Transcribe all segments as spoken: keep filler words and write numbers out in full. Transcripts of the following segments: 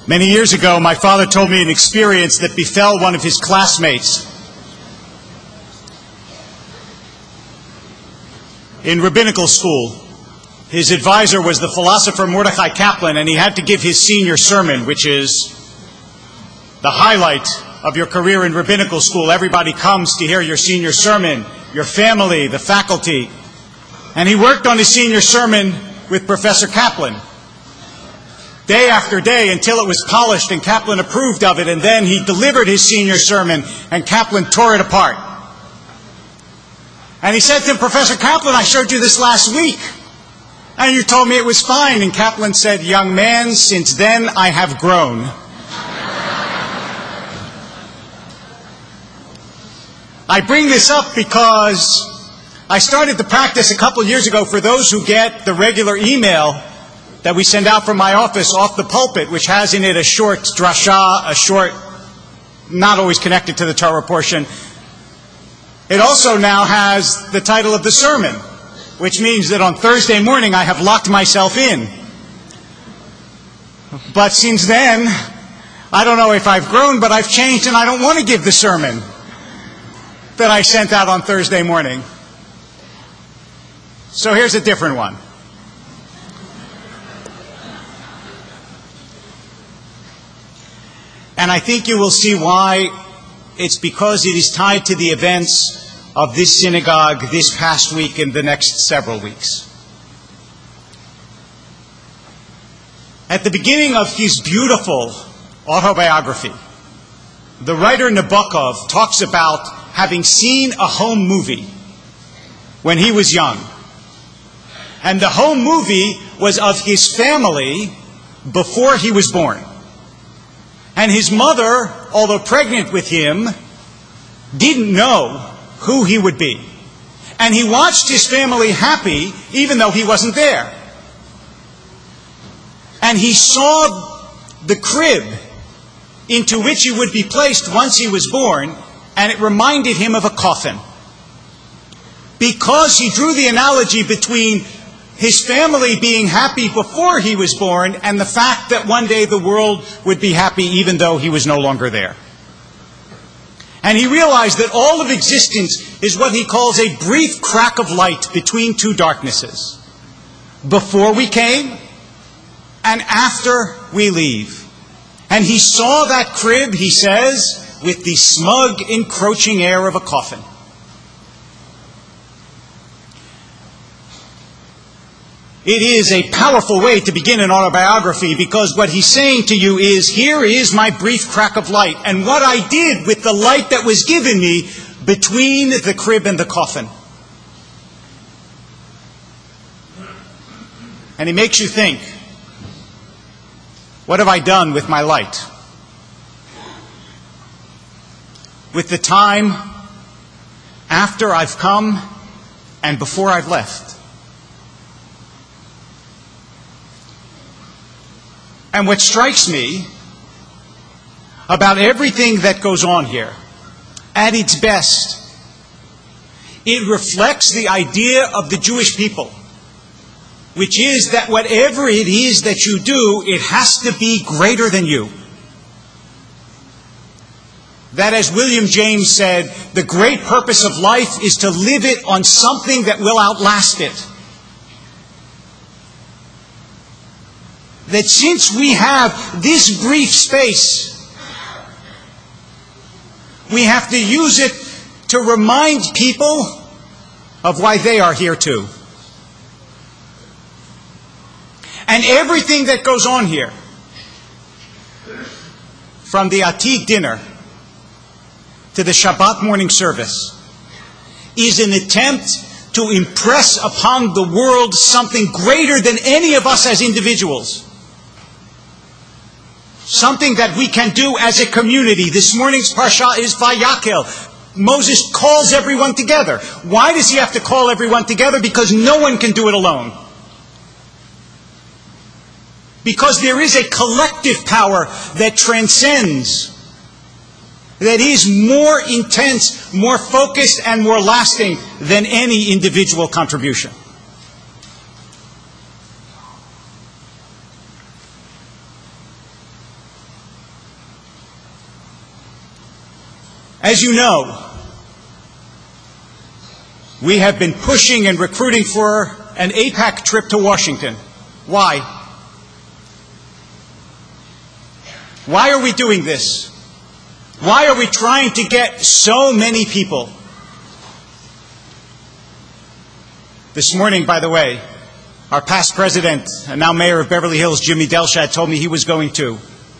Many years ago, my father told me an experience that befell one of his classmates. In rabbinical school, his advisor was the philosopher Mordechai Kaplan, and he had to give his senior sermon, which is the highlight of your career in rabbinical school. Everybody comes to hear your senior sermon, your family, the faculty. And he worked on his senior sermon with Professor Kaplan, day after day, until it was polished and Kaplan approved of it, and then he delivered his senior sermon and Kaplan tore it apart. And he said to him, "Professor Kaplan, I showed you this last week, and you told me it was fine." And Kaplan said, "Young man, since then I have grown." I bring this up because I started the practice a couple years ago for those who get the regular email that we send out from my office off the pulpit, which has in it a short drasha, a short, not always connected to the Torah portion. It also now has the title of the sermon, which means that on Thursday morning I have locked myself in. But since then, I don't know if I've grown, but I've changed, and I don't want to give the sermon that I sent out on Thursday morning. So here's a different one. And I think you will see why. It's because it is tied to the events of this synagogue this past week and the next several weeks. At the beginning of his beautiful autobiography, the writer Nabokov talks about having seen a home movie when he was young. And the home movie was of his family before he was born. And his mother, although pregnant with him, didn't know who he would be. And he watched his family happy even though he wasn't there. And he saw the crib into which he would be placed once he was born, and it reminded him of a coffin. Because he drew the analogy between his family being happy before he was born and the fact that one day the world would be happy even though he was no longer there. And he realized that all of existence is what he calls a brief crack of light between two darknesses. Before we came and after we leave. And he saw that crib, he says, with the smug, encroaching air of a coffin. It is a powerful way to begin an autobiography, because what he's saying to you is, here is my brief crack of light, and what I did with the light that was given me between the crib and the coffin. And he makes you think, what have I done with my light? With the time after I've come and before I've left? And what strikes me about everything that goes on here, at its best, it reflects the idea of the Jewish people, which is that whatever it is that you do, it has to be greater than you. That, as William James said, the great purpose of life is to live it on something that will outlast it. That since we have this brief space, we have to use it to remind people of why they are here too. And everything that goes on here, from the Atik dinner to the Shabbat morning service, is an attempt to impress upon the world something greater than any of us as individuals. Something that we can do as a community. This morning's parsha is Vayakel. Moses calls everyone together. Why does he have to call everyone together? Because no one can do it alone. Because there is a collective power that transcends, that is more intense, more focused, and more lasting than any individual contribution. As you know, we have been pushing and recruiting for an AIPAC trip to Washington. Why? Why are we doing this? Why are we trying to get so many people? This morning, by the way, our past president and now mayor of Beverly Hills, Jimmy Delshad, told me he was going too.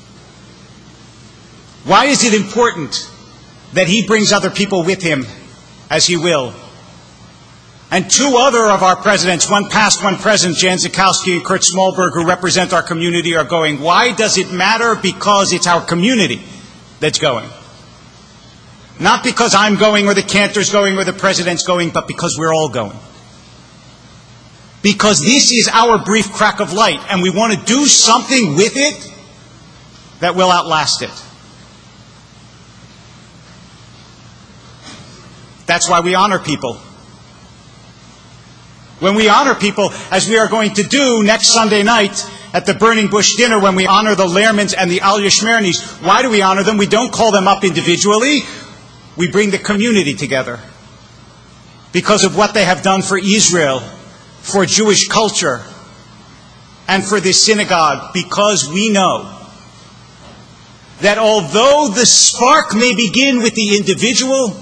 Why is it important that he brings other people with him, as he will? And two other of our presidents, one past, one present, Jan Zukowski and Kurt Smallberg, who represent our community, are going. Why does it matter? Because it's our community that's going. Not because I'm going or the Cantor's going or the president's going, but because we're all going. Because this is our brief crack of light, and we want to do something with it that will outlast it. That's why we honor people. When we honor people, as we are going to do next Sunday night at the Burning Bush dinner, when we honor the Lehrmans and the Alya Shmernis, why do we honor them? We don't call them up individually. We bring the community together because of what they have done for Israel, for Jewish culture, and for this synagogue, because we know that although the spark may begin with the individual,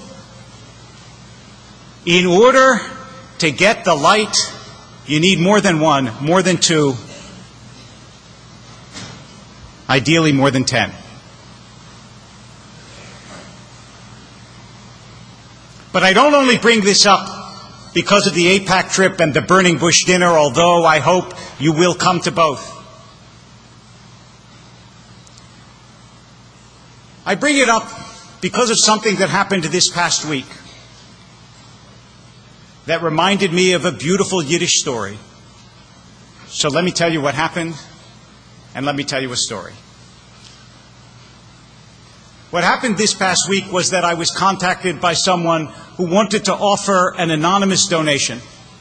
in order to get the light, you need more than one, more than two, ideally more than ten. But I don't only bring this up because of the AIPAC trip and the Burning Bush dinner, although I hope you will come to both. I bring it up because of something that happened this past week that reminded me of a beautiful Yiddish story. So let me tell you what happened, and let me tell you a story. What happened this past week was that I was contacted by someone who wanted to offer an anonymous donation,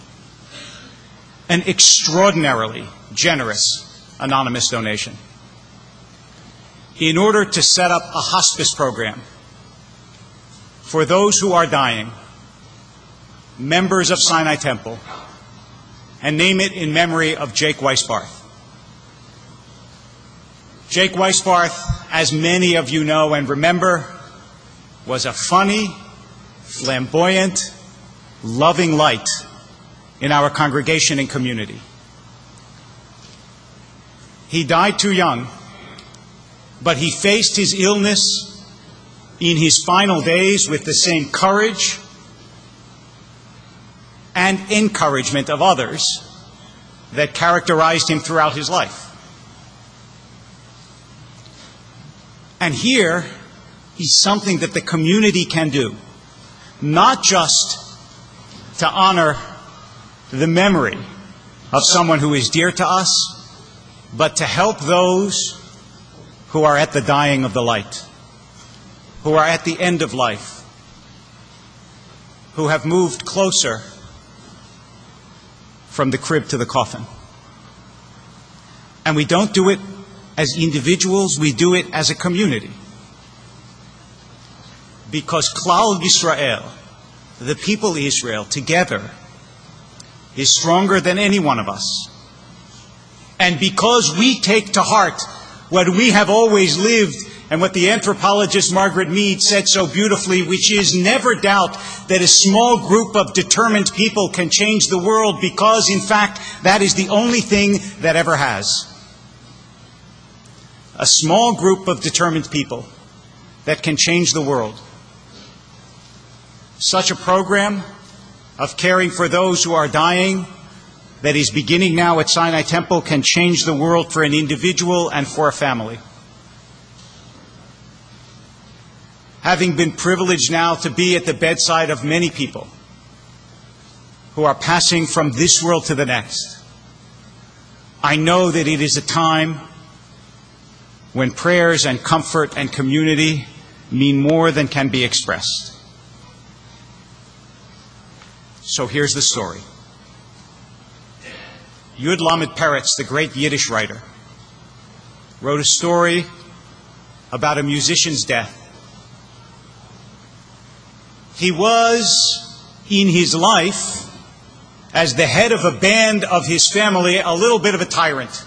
an extraordinarily generous anonymous donation, in order to set up a hospice program for those who are dying, members of Sinai Temple, and name it in memory of Jake Weisbarth. Jake Weisbarth, as many of you know and remember, was a funny, flamboyant, loving light in our congregation and community. He died too young, but he faced his illness in his final days with the same courage and encouragement of others that characterized him throughout his life. And here is something that the community can do, not just to honor the memory of someone who is dear to us, but to help those who are at the dying of the light, who are at the end of life, who have moved closer from the crib to the coffin. And we don't do it as individuals, we do it as a community. Because Klal Yisrael, the people of Israel, together, is stronger than any one of us. And because we take to heart what we have always lived, and what the anthropologist Margaret Mead said so beautifully, which is never doubt that a small group of determined people can change the world, because, in fact, that is the only thing that ever has. A small group of determined people that can change the world. Such a program of caring for those who are dying that is beginning now at Sinai Temple can change the world for an individual and for a family. Having been privileged now to be at the bedside of many people who are passing from this world to the next, I know that it is a time when prayers and comfort and community mean more than can be expressed. So here's the story. Yud Lamed Peretz, the great Yiddish writer, wrote a story about a musician's death. He was, in his life, as the head of a band of his family, a little bit of a tyrant.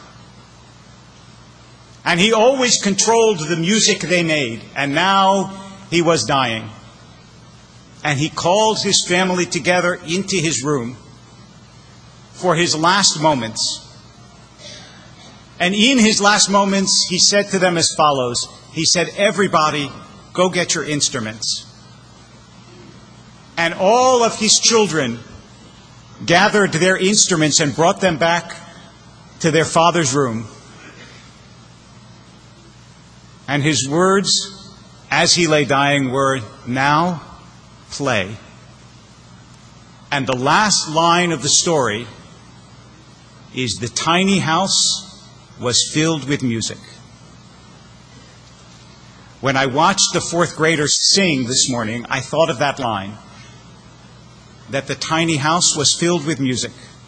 And he always controlled the music they made. And now he was dying. And he called his family together into his room for his last moments. And in his last moments, he said to them as follows. He said, "Everybody, go get your instruments." And all of his children gathered their instruments and brought them back to their father's room. And his words, as he lay dying, were, "Now, play." And the last line of the story is, "The tiny house was filled with music." When I watched the fourth graders sing this morning, I thought of that line, that the tiny house was filled with music.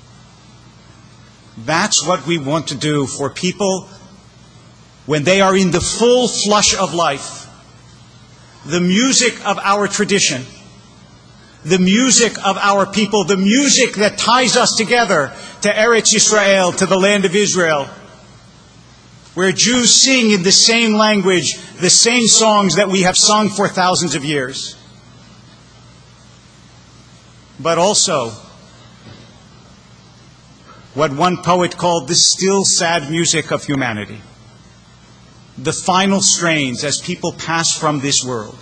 That's what we want to do for people when they are in the full flush of life. The music of our tradition, the music of our people, the music that ties us together to Eretz Yisrael, to the land of Israel, where Jews sing in the same language, the same songs that we have sung for thousands of years. But also, what one poet called the still sad music of humanity. The final strains as people pass from this world.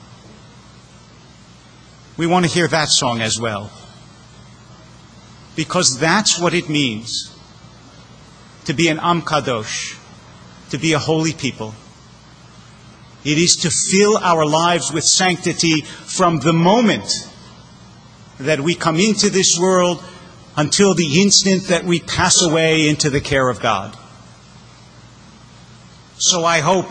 We want to hear that song as well. Because that's what it means to be an Am Kadosh, to be a holy people. It is to fill our lives with sanctity from the moment that we come into this world until the instant that we pass away into the care of God. So I hope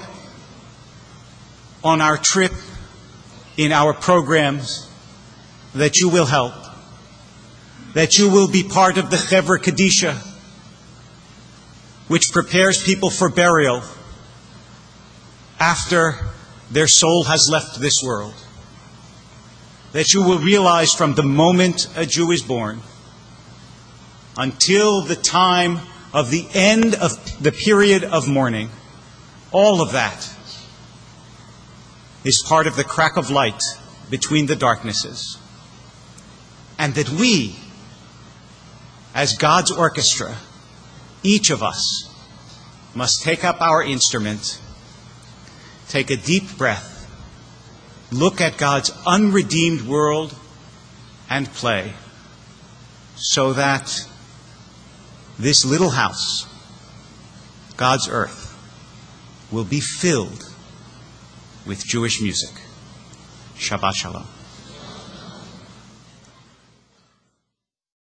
on our trip, in our programs, that you will help, that you will be part of the Chevra Kadisha, which prepares people for burial after their soul has left this world. That you will realize from the moment a Jew is born until the time of the end of the period of mourning, all of that is part of the crack of light between the darknesses. And that we, as God's orchestra, each of us must take up our instrument, take a deep breath, look at God's unredeemed world, and play, so that this little house, God's earth, will be filled with Jewish music. Shabbat Shalom.